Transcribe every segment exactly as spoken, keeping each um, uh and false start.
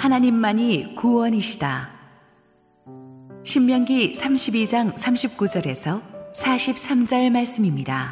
하나님만이 구원이시다. 신명기 삼십이 장 삼십구 절에서 사십삼 절 말씀입니다.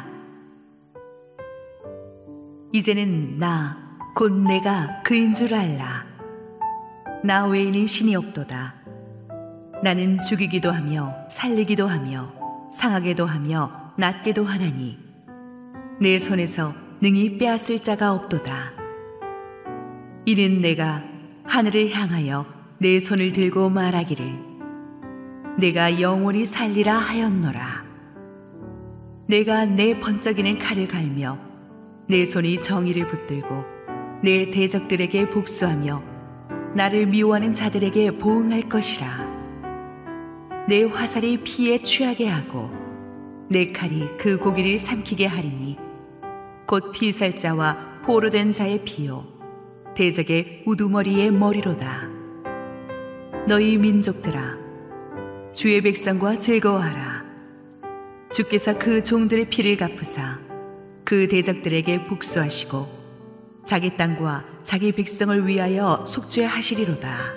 이제는 나 곧 내가 그인 줄 알라. 나 외에는 신이 없도다. 나는 죽이기도 하며 살리기도 하며 상하게도 하며 낫게도 하나니 내 손에서 능히 빼앗을 자가 없도다. 이는 내가 하늘을 향하여 내 손을 들고 말하기를 내가 영원히 살리라 하였노라. 내가 내 번쩍이는 칼을 갈며 내 손이 정의를 붙들고 내 대적들에게 복수하며 나를 미워하는 자들에게 보응할 것이라. 내 화살이 피에 취하게 하고 내 칼이 그 고기를 삼키게 하리니 곧 피살자와 포로된 자의 피요 대적의 우두머리의 머리로다. 너희 민족들아 주의 백성과 즐거워하라. 주께서 그 종들의 피를 갚으사 그 대적들에게 복수하시고 자기 땅과 자기 백성을 위하여 속죄하시리로다.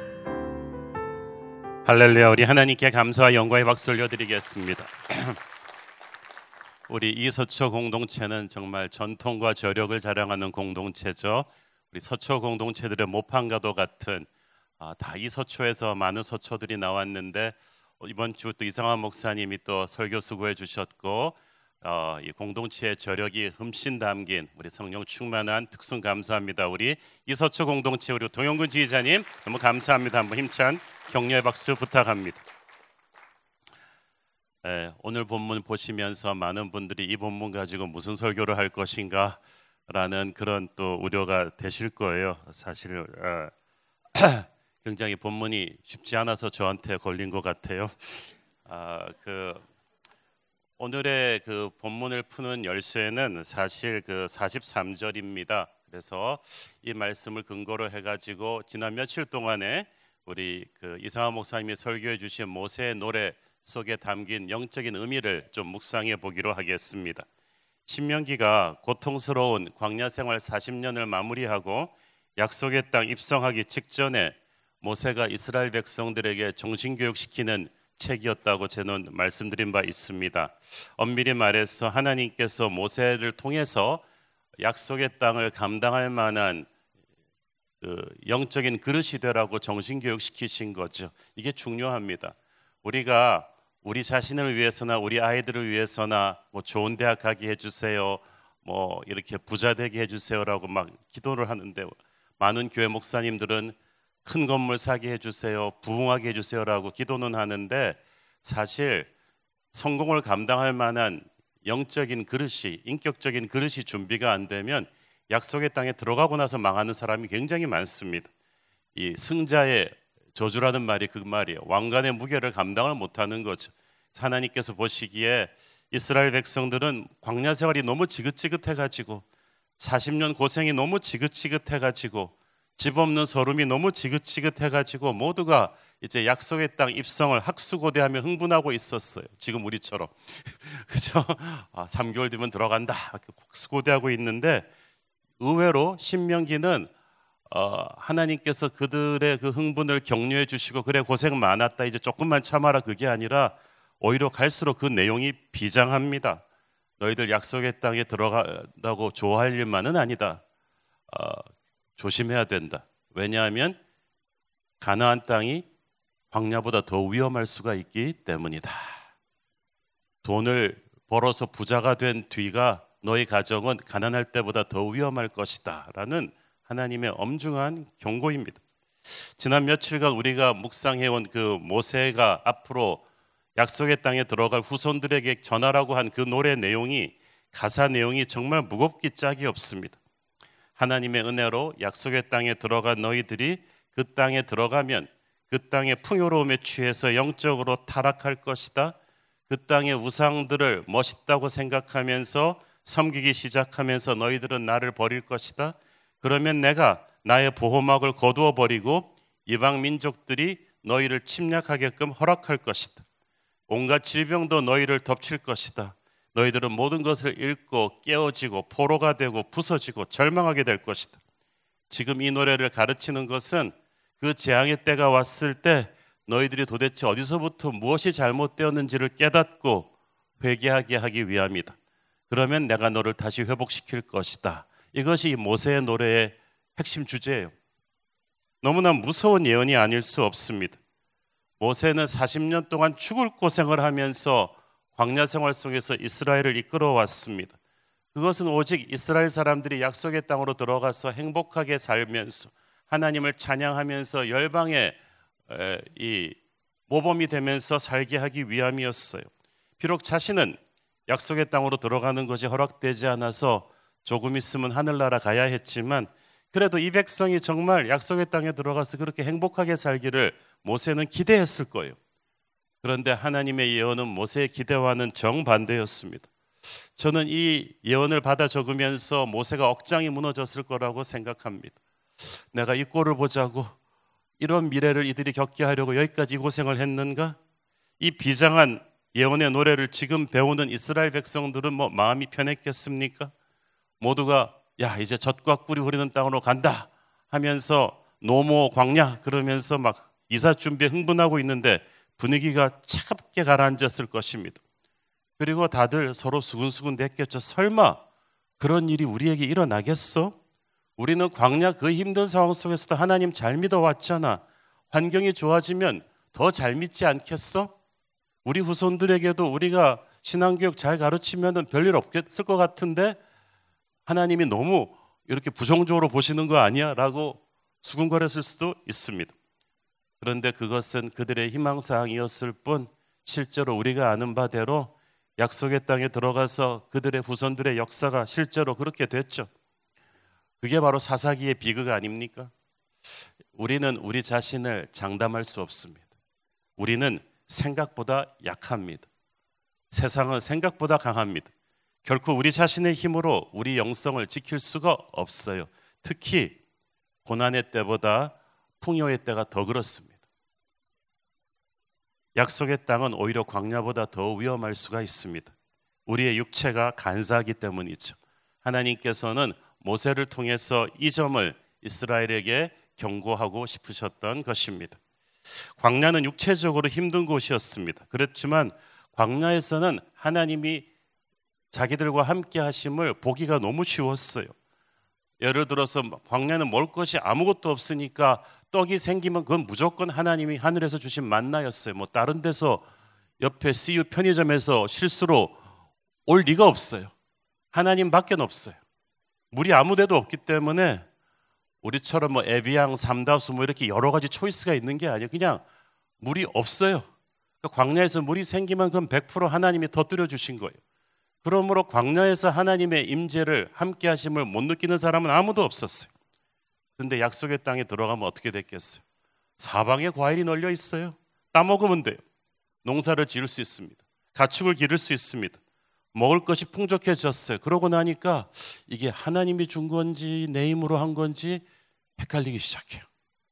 할렐루야. 우리 하나님께 감사와 영광의 박수 올려드리겠습니다. 우리 이서초 공동체는 정말 전통과 저력을 자랑하는 공동체죠. 우리 서초 공동체들의 모판과도 같은 아, 다 이서초에서 많은 서초들이 나왔는데 이번 주 또 이상한 목사님이 또 설교 수고해 주셨고 어, 이 공동체의 저력이 흠씬 담긴 우리 성령 충만한 특순 감사합니다. 우리 이서초 공동체 우리 동영근 지휘자님 너무 감사합니다. 한번 힘찬 격려의 박수 부탁합니다. 네, 오늘 본문 보시면서 많은 분들이 이 본문 가지고 무슨 설교를 할 것인가 라는 그런 또 우려가 되실 거예요. 사실 어, 굉장히 본문이 쉽지 않아서 저한테 걸린 것 같아요. 아, 그 오늘의 그 본문을 푸는 열쇠는 사실 그 사십삼 절입니다. 그래서 이 말씀을 근거로 해가지고 지난 며칠 동안에 우리 그 이상한 목사님이 설교해 주신 모세의 노래 속에 담긴 영적인 의미를 좀 묵상해 보기로 하겠습니다. 신명기가 고통스러운 광야 생활 사십 년을 마무리하고 약속의 땅 입성하기 직전에 모세가 이스라엘 백성들에게 정신교육시키는 책이었다고 저는 말씀드린 바 있습니다. 엄밀히 말해서 하나님께서 모세를 통해서 약속의 땅을 감당할 만한 그 영적인 그릇이 되라고 정신교육시키신 거죠. 이게 중요합니다. 우리가 우리 자신을 위해서나 우리 아이들을 위해서나 뭐 좋은 대학 가게 해주세요, 뭐 이렇게 부자 되게 해주세요라고 막 기도를 하는데 많은 교회 목사님들은 큰 건물 사게 해주세요, 부흥하게 해주세요라고 기도는 하는데 사실 성공을 감당할 만한 영적인 그릇이, 인격적인 그릇이 준비가 안 되면 약속의 땅에 들어가고 나서 망하는 사람이 굉장히 많습니다. 이 승자의 저주라는 말이 그 말이에요. 왕관의 무게를 감당을 못하는 거죠. 하나님께서 보시기에 이스라엘 백성들은 광야 생활이 너무 지긋지긋해가지고 사십 년 고생이 너무 지긋지긋해가지고 집 없는 서름이 너무 지긋지긋해가지고 모두가 이제 약속의 땅 입성을 학수고대하며 흥분하고 있었어요. 지금 우리처럼 그죠? 아, 삼 개월 뒤면 들어간다 학수고대하고 있는데 의외로 신명기는 어, 하나님께서 그들의 그 흥분을 격려해 주시고 그래 고생 많았다 이제 조금만 참아라 그게 아니라 오히려 갈수록 그 내용이 비장합니다. 너희들 약속의 땅에 들어간다고 좋아할 일만은 아니다. 어, 조심해야 된다. 왜냐하면 가나안 땅이 광야보다 더 위험할 수가 있기 때문이다. 돈을 벌어서 부자가 된 뒤가 너희 가정은 가난할 때보다 더 위험할 것이다 라는 하나님의 엄중한 경고입니다. 지난 며칠간 우리가 묵상해온 그 모세가 앞으로 약속의 땅에 들어갈 후손들에게 전하라고 한 그 노래 내용이 가사 내용이 정말 무겁기 짝이 없습니다. 하나님의 은혜로 약속의 땅에 들어간 너희들이 그 땅에 들어가면 그 땅의 풍요로움에 취해서 영적으로 타락할 것이다. 그 땅의 우상들을 멋있다고 생각하면서 섬기기 시작하면서 너희들은 나를 버릴 것이다. 그러면 내가 나의 보호막을 거두어 버리고 이방 민족들이 너희를 침략하게끔 허락할 것이다. 온갖 질병도 너희를 덮칠 것이다. 너희들은 모든 것을 잃고 깨어지고 포로가 되고 부서지고 절망하게 될 것이다. 지금 이 노래를 가르치는 것은 그 재앙의 때가 왔을 때 너희들이 도대체 어디서부터 무엇이 잘못되었는지를 깨닫고 회개하게 하기 위함이다. 그러면 내가 너를 다시 회복시킬 것이다. 이것이 모세의 노래의 핵심 주제예요. 너무나 무서운 예언이 아닐 수 없습니다. 모세는 사십 년 동안 죽을 고생을 하면서 광야 생활 속에서 이스라엘을 이끌어 왔습니다. 그것은 오직 이스라엘 사람들이 약속의 땅으로 들어가서 행복하게 살면서 하나님을 찬양하면서 열방의 이 모범이 되면서 살게 하기 위함이었어요. 비록 자신은 약속의 땅으로 들어가는 것이 허락되지 않아서 조금 있으면 하늘나라 가야 했지만 그래도 이 백성이 정말 약속의 땅에 들어가서 그렇게 행복하게 살기를 모세는 기대했을 거예요. 그런데 하나님의 예언은 모세의 기대와는 정반대였습니다. 저는 이 예언을 받아 적으면서 모세가 억장이 무너졌을 거라고 생각합니다. 내가 이 꼴을 보자고 이런 미래를 이들이 겪게 하려고 여기까지 고생을 했는가? 이 비장한 예언의 노래를 지금 배우는 이스라엘 백성들은 뭐 마음이 편했겠습니까? 모두가 야 이제 젖과 꿀이 흐르는 땅으로 간다 하면서 노모 광야 그러면서 막 이사 준비에 흥분하고 있는데 분위기가 차갑게 가라앉았을 것입니다. 그리고 다들 서로 수근수근 됐겠죠. 설마 그런 일이 우리에게 일어나겠어? 우리는 광야 그 힘든 상황 속에서도 하나님 잘 믿어왔잖아. 환경이 좋아지면 더 잘 믿지 않겠어? 우리 후손들에게도 우리가 신앙교육 잘 가르치면 별일 없겠을 것 같은데 하나님이 너무 이렇게 부정적으로 보시는 거 아니야? 라고 수군거렸을 수도 있습니다. 그런데 그것은 그들의 희망사항이었을 뿐 실제로 우리가 아는 바대로 약속의 땅에 들어가서 그들의 후손들의 역사가 실제로 그렇게 됐죠. 그게 바로 사사기의 비극 아닙니까? 우리는 우리 자신을 장담할 수 없습니다. 우리는 생각보다 약합니다. 세상은 생각보다 강합니다. 결코 우리 자신의 힘으로 우리 영성을 지킬 수가 없어요. 특히 고난의 때보다 풍요의 때가 더 그렇습니다. 약속의 땅은 오히려 광야보다 더 위험할 수가 있습니다. 우리의 육체가 간사하기 때문이죠. 하나님께서는 모세를 통해서 이 점을 이스라엘에게 경고하고 싶으셨던 것입니다. 광야는 육체적으로 힘든 곳이었습니다. 그렇지만 광야에서는 하나님이 자기들과 함께 하심을 보기가 너무 쉬웠어요. 예를 들어서 광야는 먹을 것이 아무것도 없으니까 떡이 생기면 그건 무조건 하나님이 하늘에서 주신 만나였어요. 뭐 다른 데서 옆에 씨유 편의점에서 실수로 올 리가 없어요. 하나님밖에 없어요. 물이 아무 데도 없기 때문에 우리처럼 뭐 에비앙, 삼다수 뭐 이렇게 여러 가지 초이스가 있는 게 아니에요. 그냥 물이 없어요. 그러니까 광야에서 물이 생기면 그건 백 퍼센트 하나님이 터뜨려 주신 거예요. 그러므로 광야에서 하나님의 임재를 함께 하심을 못 느끼는 사람은 아무도 없었어요. 그런데 약속의 땅에 들어가면 어떻게 됐겠어요? 사방에 과일이 널려 있어요. 따먹으면 돼요. 농사를 지을 수 있습니다. 가축을 기를 수 있습니다. 먹을 것이 풍족해졌어요. 그러고 나니까 이게 하나님이 준 건지 내 힘으로 한 건지 헷갈리기 시작해요.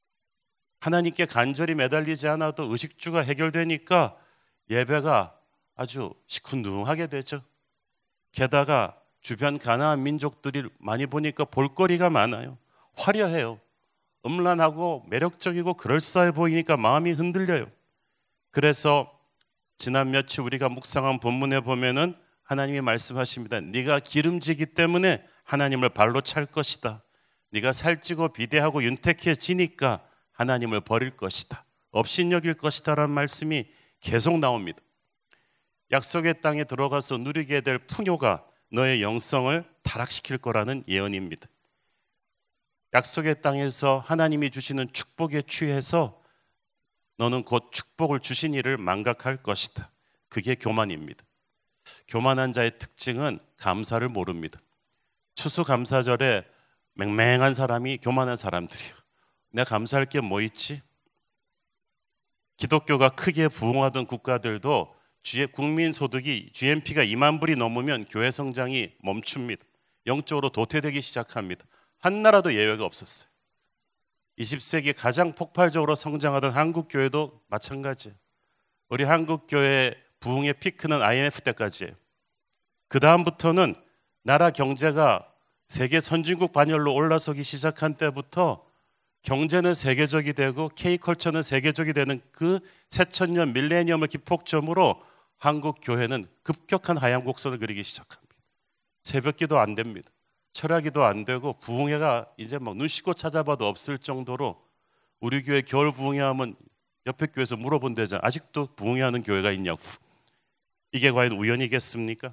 하나님께 간절히 매달리지 않아도 의식주가 해결되니까 예배가 아주 시큰둥하게 되죠. 게다가 주변 가나안 민족들이 많이 보니까 볼거리가 많아요. 화려해요. 음란하고 매력적이고 그럴싸해 보이니까 마음이 흔들려요. 그래서 지난 며칠 우리가 묵상한 본문에 보면은 하나님이 말씀하십니다. 네가 기름지기 때문에 하나님을 발로 찰 것이다. 네가 살찌고 비대하고 윤택해지니까 하나님을 버릴 것이다. 업신여길 것이다 라는 말씀이 계속 나옵니다. 약속의 땅에 들어가서 누리게 될 풍요가 너의 영성을 타락시킬 거라는 예언입니다. 약속의 땅에서 하나님이 주시는 축복에 취해서 너는 곧 축복을 주신 이를 망각할 것이다. 그게 교만입니다. 교만한 자의 특징은 감사를 모릅니다. 추수감사절에 맹맹한 사람이 교만한 사람들이에요. 내가 감사할 게 뭐 있지? 기독교가 크게 부흥하던 국가들도 국민 소득이 지디피가 이만 불이 넘으면 교회 성장이 멈춥니다. 영적으로 도태되기 시작합니다. 한 나라도 예외가 없었어요. 이십 세기 가장 폭발적으로 성장하던 한국 교회도 마찬가지예요. 우리 한국 교회 부흥의 피크는 아이엠에프 때까지예요. 그 다음부터는 나라 경제가 세계 선진국 반열로 올라서기 시작한 때부터 경제는 세계적이 되고 K컬처는 세계적이 되는 그 새천년 밀레니엄을 기폭점으로 한국 교회는 급격한 하향 곡선을 그리기 시작합니다. 새벽기도 안 됩니다. 철야기도 안 되고 부흥회가 이제 막 눈 씻고 찾아봐도 없을 정도로 우리 교회 겨울 부흥회하면 옆에 교회에서 물어본대잖아. 아직도 부흥회하는 교회가 있냐고. 이게 과연 우연이겠습니까?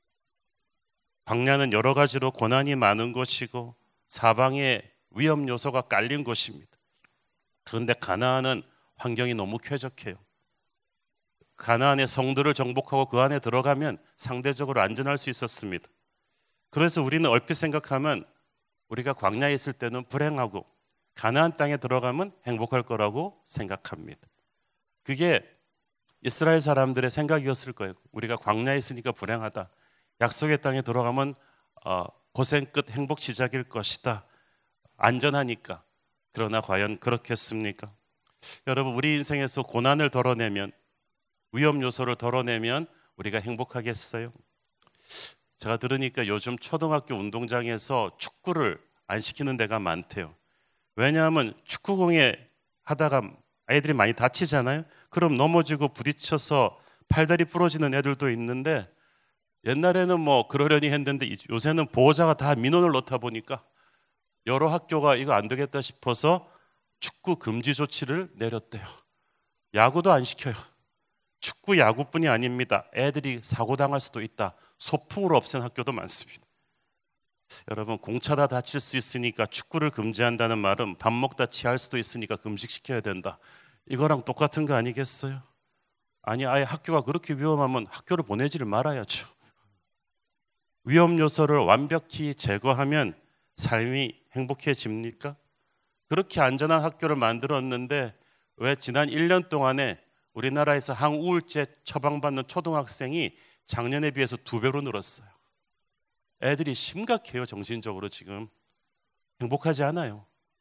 광야는 여러 가지로 고난이 많은 곳이고 사방에 위험 요소가 깔린 곳입니다. 그런데 가나안은 환경이 너무 쾌적해요. 가나안의 성들을 정복하고 그 안에 들어가면 상대적으로 안전할 수 있었습니다. 그래서 우리는 얼핏 생각하면 우리가 광야에 있을 때는 불행하고 가나안 땅에 들어가면 행복할 거라고 생각합니다. 그게 이스라엘 사람들의 생각이었을 거예요. 우리가 광야에 있으니까 불행하다. 약속의 땅에 들어가면 어, 고생 끝 행복 시작일 것이다. 안전하니까. 그러나 과연 그렇겠습니까? 여러분, 우리 인생에서 고난을 덜어내면, 위험 요소를 덜어내면 우리가 행복하겠어요? 제가 들으니까 요즘 초등학교 운동장에서 축구를 안 시키는 데가 많대요. 왜냐하면 축구공에 하다가 아이들이 많이 다치잖아요. 그럼 넘어지고 부딪혀서 팔다리 부러지는 애들도 있는데, 옛날에는 뭐 그러려니 했는데 요새는 보호자가 다 민원을 넣다 보니까 여러 학교가 이거 안 되겠다 싶어서 축구 금지 조치를 내렸대요. 야구도 안 시켜요. 축구, 야구뿐이 아닙니다. 애들이 사고 당할 수도 있다. 소풍으로 없앤 학교도 많습니다. 여러분, 공차다 다칠 수 있으니까 축구를 금지한다는 말은 밥 먹다 취할 수도 있으니까 금식시켜야 된다. 이거랑 똑같은 거 아니겠어요? 아니, 아예 학교가 그렇게 위험하면 학교를 보내지를 말아야죠. 위험 요소를 완벽히 제거하면 삶이 행복해집니까? 그렇게 안전한 학교를 만들었는데 왜 지난 일 년 동안에 우리나라에서 항우울제 처방받는 초등학생이 작년에 비해서 두 배로 늘었어요. 애들이 심각해요. 정신적으로 지금 행복하지 않아요.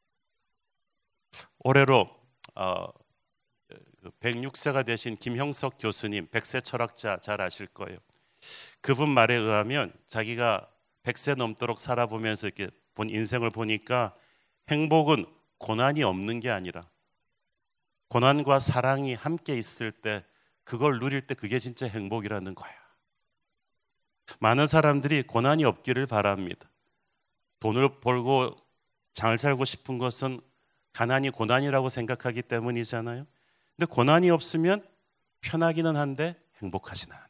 올해로 어, 백육 세가 되신 김형석 교수님, 백 세 철학자 잘 아실 거예요. 그분 말에 의하면 자기가 백 세 넘도록 살아보면서 이렇게 본 인생을 보니까 행복은 고난이 없는 게 아니라 고난과 사랑이 함께 있을 때, 그걸 누릴 때 그게 진짜 행복이라는 거야. 많은 사람들이 고난이 없기를 바랍니다. 돈을 벌고 잘 살고 싶은 것은 가난이 고난이라고 생각하기 때문이잖아요. 근데 고난이 없으면 편하기는 한데 행복하지는 않아요.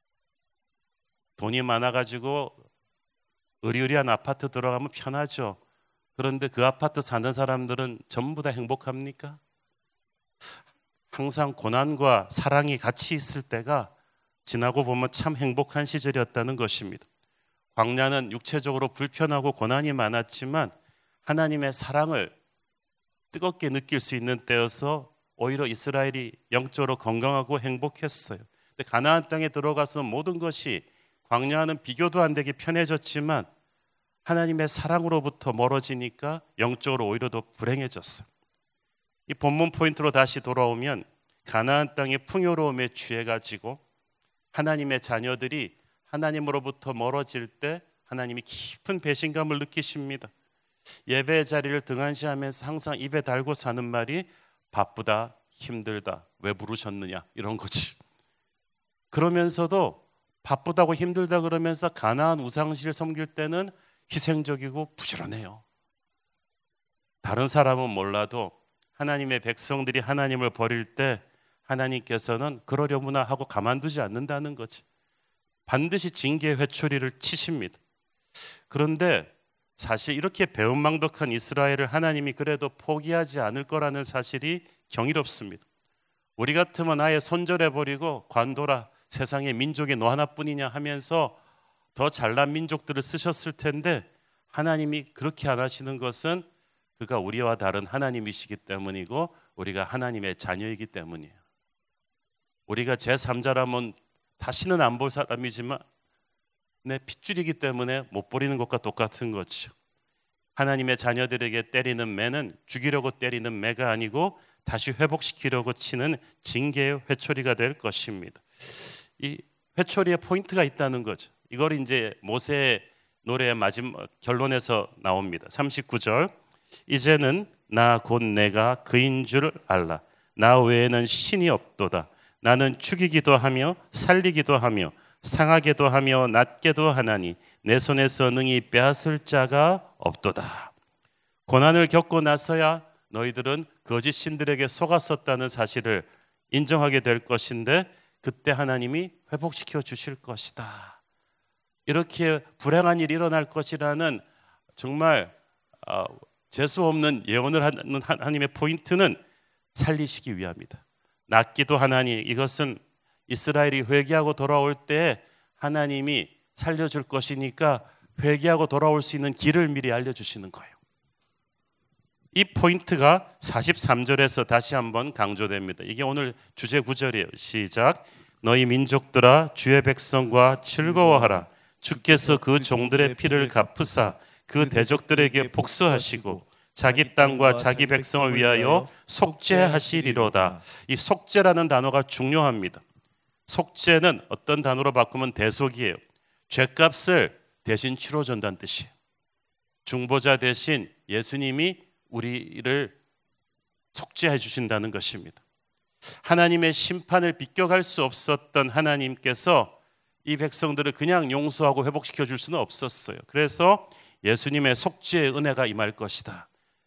돈이 많아가지고 으리으리한 아파트 들어가면 편하죠. 그런데 그 아파트 사는 사람들은 전부 다 행복합니까? 항상 고난과 사랑이 같이 있을 때가 지나고 보면 참 행복한 시절이었다는 것입니다. 광야는 육체적으로 불편하고 고난이 많았지만 하나님의 사랑을 뜨겁게 느낄 수 있는 때여서 오히려 이스라엘이 영적으로 건강하고 행복했어요. 근데 가나안 땅에 들어가서 모든 것이 광야는 비교도 안 되게 편해졌지만 하나님의 사랑으로부터 멀어지니까 영적으로 오히려 더 불행해졌어요. 이 본문 포인트로 다시 돌아오면 가나안 땅의 풍요로움에 취해가지고 하나님의 자녀들이 하나님으로부터 멀어질 때 하나님이 깊은 배신감을 느끼십니다. 예배의 자리를 등한시하면서 항상 입에 달고 사는 말이 바쁘다, 힘들다, 왜 부르셨느냐, 이런 거지. 그러면서도 바쁘다고 힘들다 그러면서 가나안 우상실 섬길 때는 희생적이고 부지런해요. 다른 사람은 몰라도 하나님의 백성들이 하나님을 버릴 때 하나님께서는 그러려무나 하고 가만두지 않는다는 거지. 반드시 징계 회초리를 치십니다. 그런데 사실 이렇게 배은망덕한 이스라엘을 하나님이 그래도 포기하지 않을 거라는 사실이 경이롭습니다. 우리 같으면 아예 손절해버리고 관둬라, 세상에 민족이 너 하나뿐이냐 하면서 더 잘난 민족들을 쓰셨을 텐데 하나님이 그렇게 안 하시는 것은 그가 우리와 다른 하나님이시기 때문이고 우리가 하나님의 자녀이기 때문이에요. 우리가 제삼자라면 다시는 안 볼 사람이지만 내 핏줄이기 때문에 못 버리는 것과 똑같은 거죠. 하나님의 자녀들에게 때리는 매는 죽이려고 때리는 매가 아니고 다시 회복시키려고 치는 징계의 회초리가 될 것입니다. 이 회초리에 포인트가 있다는 거죠. 이걸 이제 모세의 노래의 마지막 결론에서 나옵니다. 삼십구 절, 이제는 나 곧 내가 그인 줄 알라. 나 외에는 신이 없도다. 나는 죽이기도 하며 살리기도 하며 상하게도 하며 낫게도 하나니 내 손에서 능히 빼앗을 자가 없도다. 고난을 겪고 나서야 너희들은 거짓 신들에게 속았었다는 사실을 인정하게 될 것인데 그때 하나님이 회복시켜 주실 것이다. 이렇게 불행한 일이 일어날 것이라는 정말 재수 없는 예언을 하는 하나님의 포인트는 살리시기 위함이다. 낫기도 하나니 이것은 이스라엘이 회개하고 돌아올 때 하나님이 살려줄 것이니까 회개하고 돌아올 수 있는 길을 미리 알려주시는 거예요. 이 포인트가 사십삼 절에서 다시 한번 강조됩니다. 이게 오늘 주제 구절이에요. 시작. 너희 민족들아 주의 백성과 즐거워하라. 주께서 그 종들의 피를 갚으사 그 대적들에게 복수하시고 자기 땅과 자기 백성을 위하여 속죄하시리로다. 이 속죄라는 단어가 중요합니다. 속죄는 어떤 단어로 바꾸면 대속이에요. 죄값을 대신 치러준다는 뜻이에요. 중보자 대신 예수님이 우리를 속죄해 주신다는 것입니다. 하나님의 심판을 비껴갈 수 없었던 하나님께서 이 백성들을 그냥 용서하고 회복시켜 줄 수는 없었어요. 그래서 예수님의 속죄의 은혜가 임할 것이다.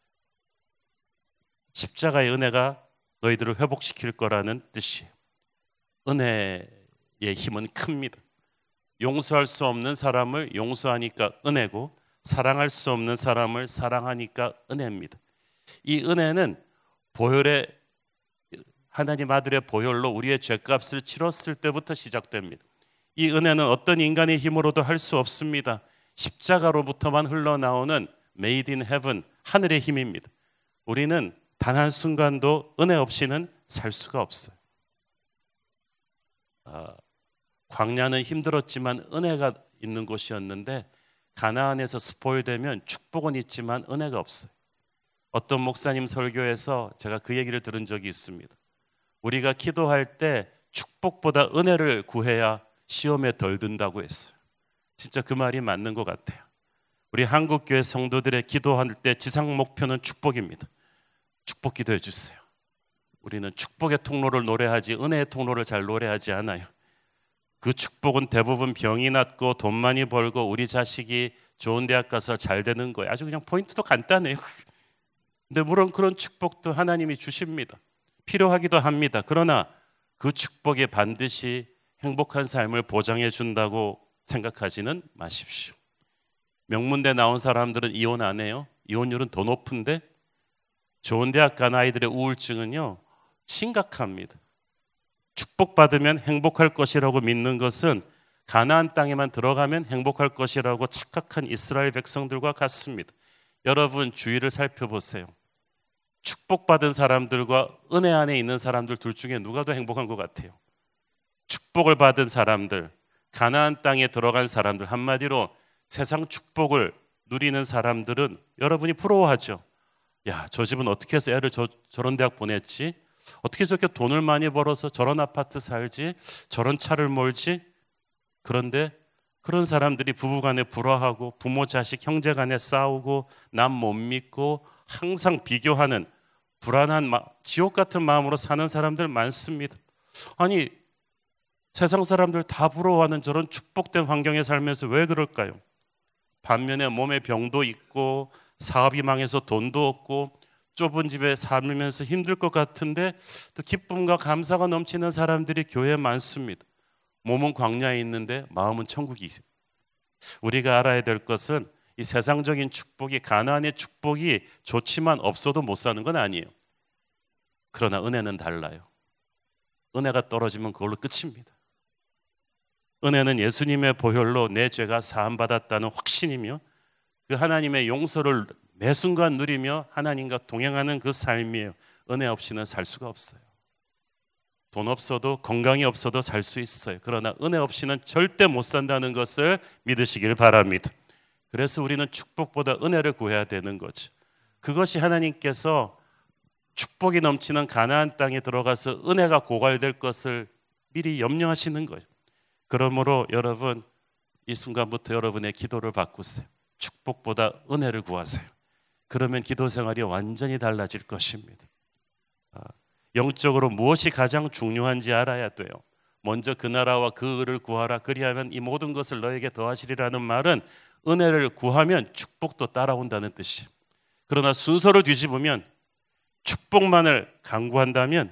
십자가의 은혜가 너희들을 회복시킬 거라는 뜻이에요. 은혜의 힘은 큽니다. 용서할 수 없는 사람을 용서하니까 은혜고 사랑할 수 없는 사람을 사랑하니까 은혜입니다. 이 은혜는 보혈의 하나님 아들의 보혈로 우리의 죄값을 치렀을 때부터 시작됩니다. 이 은혜는 어떤 인간의 힘으로도 할 수 없습니다. 십자가로부터만 흘러나오는 Made in Heaven, 하늘의 힘입니다. 우리는 단 한순간도 은혜 없이는 살 수가 없어요. 아, 광야는 힘들었지만 은혜가 있는 곳이었는데 가나안에서 스포일되면 축복은 있지만 은혜가 없어요. 어떤 목사님 설교에서 제가 그 얘기를 들은 적이 있습니다. 우리가 기도할 때 축복보다 은혜를 구해야 시험에 덜 든다고 했어요. 진짜 그 말이 맞는 것 같아요. 우리 한국교회 성도들의 기도할 때 지상 목표는 축복입니다. 축복 기도해 주세요. 우리는 축복의 통로를 노래하지 은혜의 통로를 잘 노래하지 않아요. 그 축복은 대부분 병이 낫고 돈 많이 벌고 우리 자식이 좋은 대학 가서 잘 되는 거예요. 아주 그냥 포인트도 간단해요. 근데 물론 그런 축복도 하나님이 주십니다. 필요하기도 합니다. 그러나 그 축복이 반드시 행복한 삶을 보장해 준다고 생각하지는 마십시오. 명문대 나온 사람들은 이혼 안 해요. 이혼율은 더 높은데 좋은 대학 간 아이들의 우울증은요 심각합니다. 축복받으면 행복할 것이라고 믿는 것은 가나안 땅에만 들어가면 행복할 것이라고 착각한 이스라엘 백성들과 같습니다. 여러분 주위를 살펴보세요. 축복받은 사람들과 은혜 안에 있는 사람들 둘 중에 누가 더 행복한 것 같아요? 축복을 받은 사람들, 가나안 땅에 들어간 사람들, 한마디로 세상 축복을 누리는 사람들은 여러분이 부러워하죠. 야, 저 집은 어떻게 해서 애를 저, 저런 대학 보냈지? 어떻게 저렇게 돈을 많이 벌어서 저런 아파트 살지? 저런 차를 몰지? 그런데 그런 사람들이 부부간에 불화하고 부모 자식 형제간에 싸우고 남 못 믿고 항상 비교하는 불안한 마, 지옥 같은 마음으로 사는 사람들 많습니다. 아니 세상 사람들 다 부러워하는 저런 축복된 환경에 살면서 왜 그럴까요? 반면에 몸에 병도 있고 사업이 망해서 돈도 없고 좁은 집에 살면서 힘들 것 같은데 또 기쁨과 감사가 넘치는 사람들이 교회에 많습니다. 몸은 광야에 있는데 마음은 천국이 있습니다. 우리가 알아야 될 것은 이 세상적인 축복이 가나안의 축복이 좋지만 없어도 못 사는 건 아니에요. 그러나 은혜는 달라요. 은혜가 떨어지면 그걸로 끝입니다. 은혜는 예수님의 보혈로 내 죄가 사함받았다는 확신이며 그 하나님의 용서를 매 순간 누리며 하나님과 동행하는 그 삶이에요. 은혜 없이는 살 수가 없어요. 돈 없어도 건강이 없어도 살 수 있어요. 그러나 은혜 없이는 절대 못 산다는 것을 믿으시길 바랍니다. 그래서 우리는 축복보다 은혜를 구해야 되는 거죠. 그것이 하나님께서 축복이 넘치는 가나안 땅에 들어가서 은혜가 고갈될 것을 미리 염려하시는 거예요. 그러므로 여러분 이 순간부터 여러분의 기도를 바꾸세요. 축복보다 은혜를 구하세요. 그러면 기도 생활이 완전히 달라질 것입니다. 영적으로 무엇이 가장 중요한지 알아야 돼요. 먼저 그 나라와 그 의를 구하라. 그리하면 이 모든 것을 너에게 더하시리라는 말은 은혜를 구하면 축복도 따라온다는 뜻이에요. 그러나 순서를 뒤집으면 축복만을 강구한다면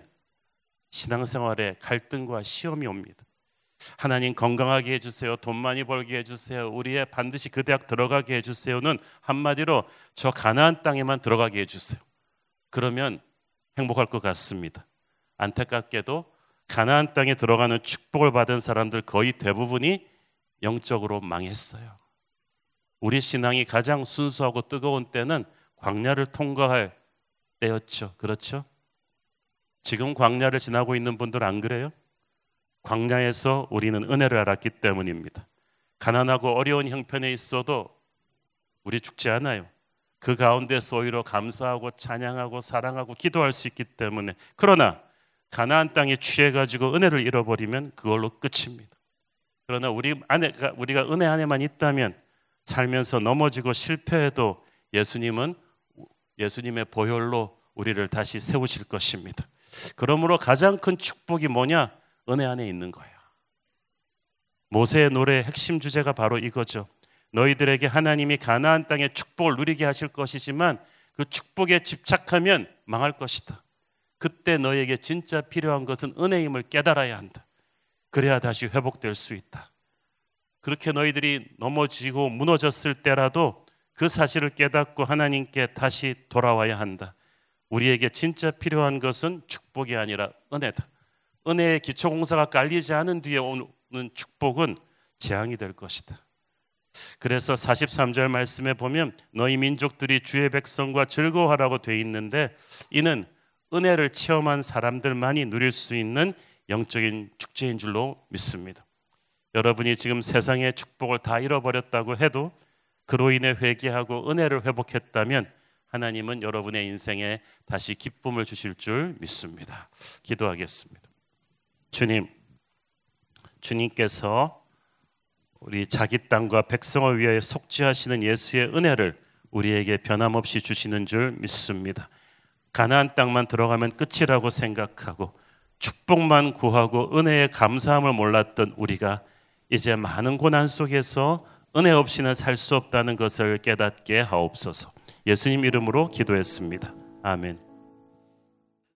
신앙생활에 갈등과 시험이 옵니다. 하나님 건강하게 해주세요. 돈 많이 벌게 해주세요. 우리의 반드시 그 대학 들어가게 해주세요는 한마디로 저 가나안 땅에만 들어가게 해주세요. 그러면 행복할 것 같습니다. 안타깝게도 가나안 땅에 들어가는 축복을 받은 사람들 거의 대부분이 영적으로 망했어요. 우리 신앙이 가장 순수하고 뜨거운 때는 광야를 통과할 때였죠. 그렇죠? 지금 광야를 지나고 있는 분들 안 그래요? 광야에서 우리는 은혜를 알았기 때문입니다. 가난하고 어려운 형편에 있어도 우리 죽지 않아요. 그 가운데서 오히려 감사하고 찬양하고 사랑하고 기도할 수 있기 때문에. 그러나 가나안 땅에 취해가지고 은혜를 잃어버리면 그걸로 끝입니다. 그러나 우리 안에가 우리가 은혜 안에만 있다면 살면서 넘어지고 실패해도 예수님은 예수님의 보혈로 우리를 다시 세우실 것입니다. 그러므로 가장 큰 축복이 뭐냐? 은혜 안에 있는 거예요. 모세의 노래의 핵심 주제가 바로 이거죠. 너희들에게 하나님이 가나안 땅의 축복을 누리게 하실 것이지만 그 축복에 집착하면 망할 것이다. 그때 너에게 진짜 필요한 것은 은혜임을 깨달아야 한다. 그래야 다시 회복될 수 있다. 그렇게 너희들이 넘어지고 무너졌을 때라도 그 사실을 깨닫고 하나님께 다시 돌아와야 한다. 우리에게 진짜 필요한 것은 축복이 아니라 은혜다. 은혜의 기초공사가 깔리지 않은 뒤에 오는 축복은 재앙이 될 것이다. 그래서 사십삼 절 말씀에 보면 너희 민족들이 주의 백성과 즐거워하라고 돼 있는데 이는 은혜를 체험한 사람들만이 누릴 수 있는 영적인 축제인 줄로 믿습니다. 여러분이 지금 세상의 축복을 다 잃어버렸다고 해도 그로 인해 회개하고 은혜를 회복했다면 하나님은 여러분의 인생에 다시 기쁨을 주실 줄 믿습니다. 기도하겠습니다. 주님, 주님께서 우리 자기 땅과 백성을 위하여 속죄하시는 예수의 은혜를 우리에게 변함없이 주시는 줄 믿습니다. 가나안 땅만 들어가면 끝이라고 생각하고 축복만 구하고 은혜에 감사함을 몰랐던 우리가 이제 많은 고난 속에서 은혜 없이는 살 수 없다는 것을 깨닫게 하옵소서. 예수님 이름으로 기도했습니다. 아멘.